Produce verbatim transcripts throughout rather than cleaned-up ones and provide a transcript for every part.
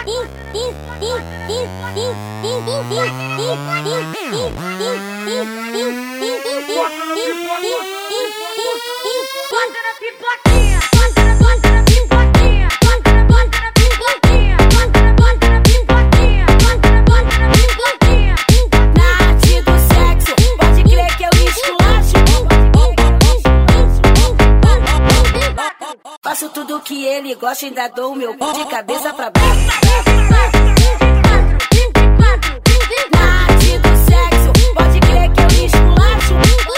Faço tudo que ele gosta, ainda dou o meu cu de cabeça pra baixo. Na arte do sexo, pode crer que eu esculacho.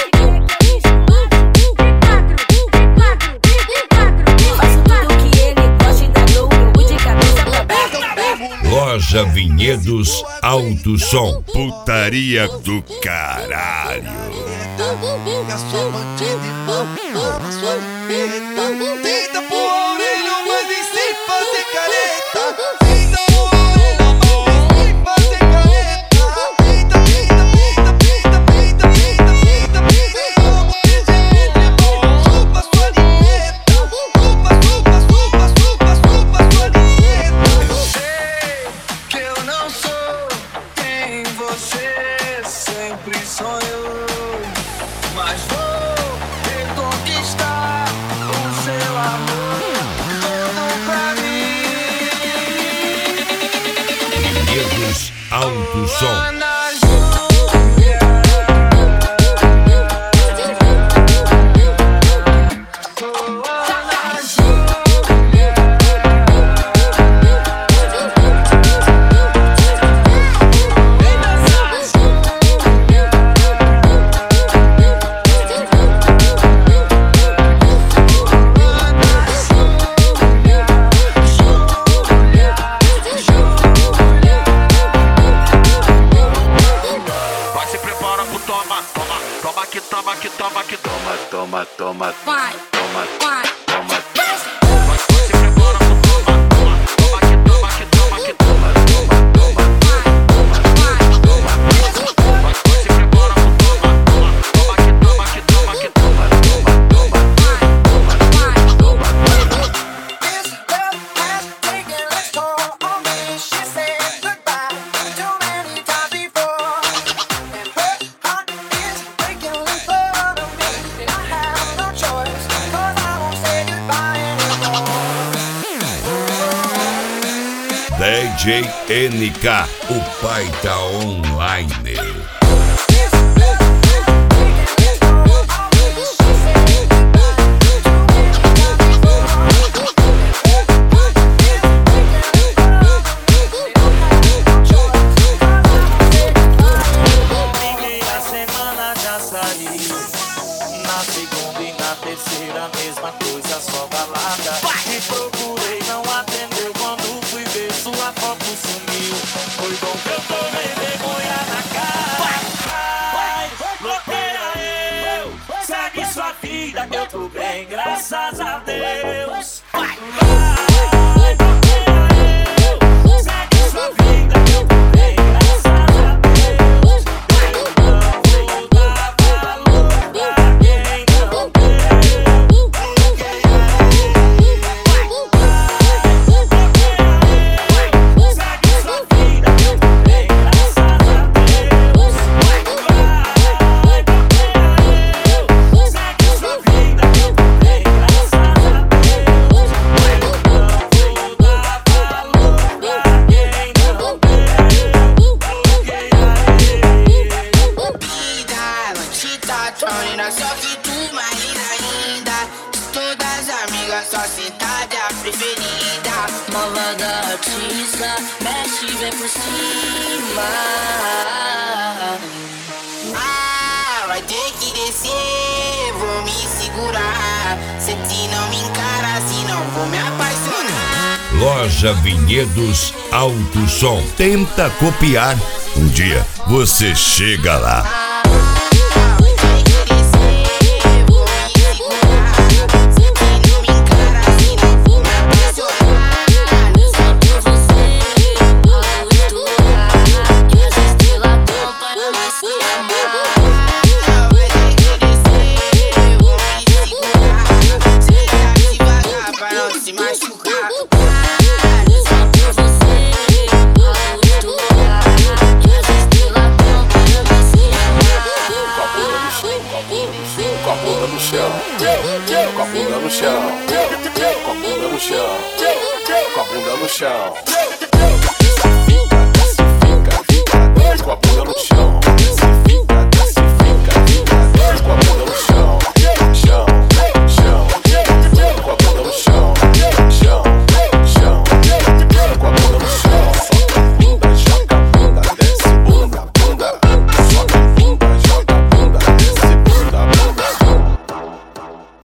Faço tudo que ele gosta, ainda dou o meu cu de cabeça pra baixo. Loja Vinhedos Alto Som. Putaria do caralho. A sua bandida e papo, a sua vinheta. Tenta por orelha, mas nem sem fazer careta. Tenta por orelha, mas nem sem fazer careta. Tenta, tenta, tenta, tenta, tenta, tenta, tenta, tenta. Como de gente boa, chupa sua vinheta. Chupa, chupa, chupa, chupa, chupa sua vinheta. Eu sei que eu não sou quem você sempre sonhou, mas vou reconquistar o seu amor todo pra mim. Vinhedos Alto Som. Toma que toma que toma que toma, toma, toma, Vai, toma, vai. toma. Vai se prepara pro toma, toma, toma que toma que toma que toma, toma, toma, toma, toma. Vai se prepara pro toma, toma, toma que toma que toma que toma, toma, toma, toma, toma, toma. This girl has taken its toll on me. She said goodbye too many times before, and her heart is breaking in front of me. I have no choice, 'cause I won't say goodbye anymore. D J N K, o pai da online. This girl has taken its toll on me. She said goodbye too many times before, and her heart is breaking in front of me. I have no choice, 'cause I won't say goodbye anymore. Primeira semana já saiu, na segunda e na terceira mesma coisa, só balada. Te procurei, não atendeu, quando fui ver sua foto sumiu. Foi bom que eu tomei vergonha na cara. Vai, bloqueia eu, segue sua vida que eu tô bem, graças a Deus. Vai, vai, bloqueia eu, segue sua vida que eu tô bem, graças a Deus. Eu não vou dar valor pra quem não deu. Bloqueia eu, vai, bloqueia eu, segue sua vida que eu tô bem, graças a Deus. Vai, bloqueia eu, segue sua vida que eu tô bem, graças a Deus. Eu não vou dar valor pra quem não deu. Bloqueia eu. Vida, noite tá tornando, só que tu mais linda ainda. De todas as amigas, só cidade a preferida. Malvada artista, mexe e vem por cima. Ah, vai ter que descer, vou me segurar. Se te não me encara, senão vou me apaixonar. Loja Vinhedos Alto Som. Tenta copiar. Um dia você chega lá. Vai ter que descer, vou me segurar. Se te não me encara, senão vou me apaixonar. Por você, muito raro, e as estrelas tão para nós se amar. Vai ter que descer, vou me segurar. Senta devagar pra não se machucar. Por você, com a bunda no chão, com a bunda no chão, com a bunda no chão. Com a bunda no chão.